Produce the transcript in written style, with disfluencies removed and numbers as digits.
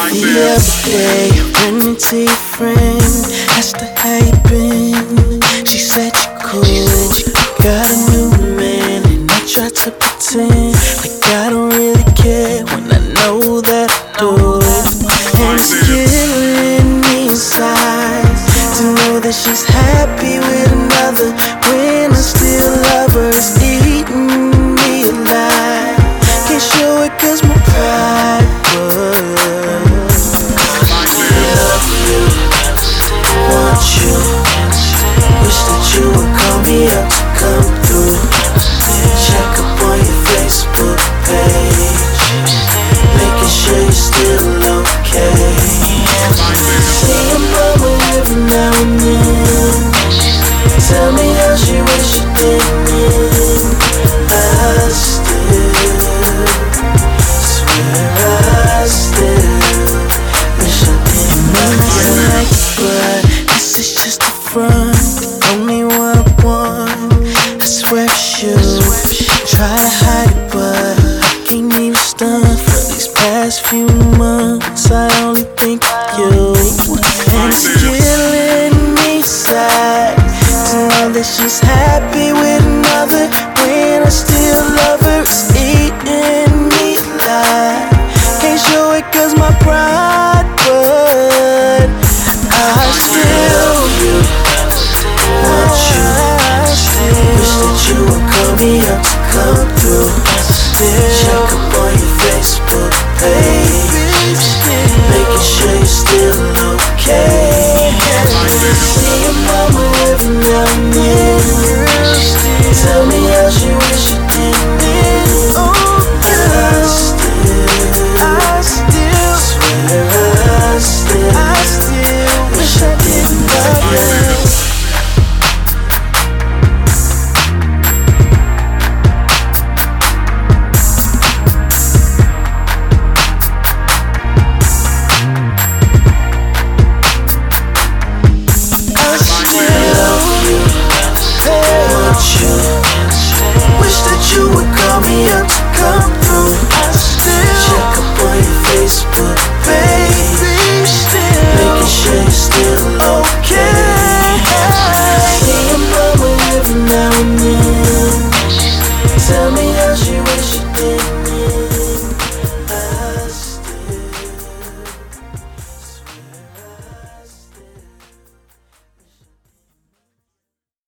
The other day, I ran into your friend, asked her how you been. She said you cool, got a new man, and I tried to pretend like I don't really care when I know that I do. And it's killing me inside to know that she's happy with another when I still love her. It's eating me alive. Can't show it 'cause my pride was. Love you, want you. Wish that you would call me up to come through. Check up on your Facebook page, making sure you're still okay. See your mama every now and then. Tell me how she wish she didn't. I still swear I still wish I didn't. Nothing like it, but this is just a front. Only what I want, I swear it's you. Try to hide it, but I can't even stunt. For these past few months, I only think of you. And it's killing me inside to know that she's happy with another when I still love her. It's eating me alive. Can't show it 'cause my pride